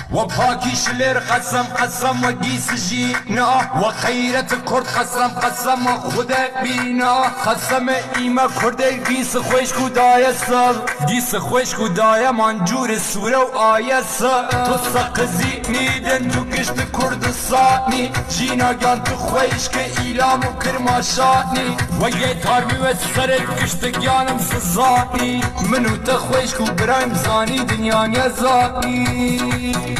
وباكيش لير قسم وقيس جينا وخيرة كرد قسم خدا بينا قسم إيما كرد قيس خوش كودايا سر قيس خوش كودايا منجور السورة وآيا سر تصقزي نيدن تو كشت كرد الصاني جينا جان تخوش كإيلام وكرماشاني ويتارمي وسرد كشت جانم سزاني منو تخوش كو برايم زاني دنيا نزاني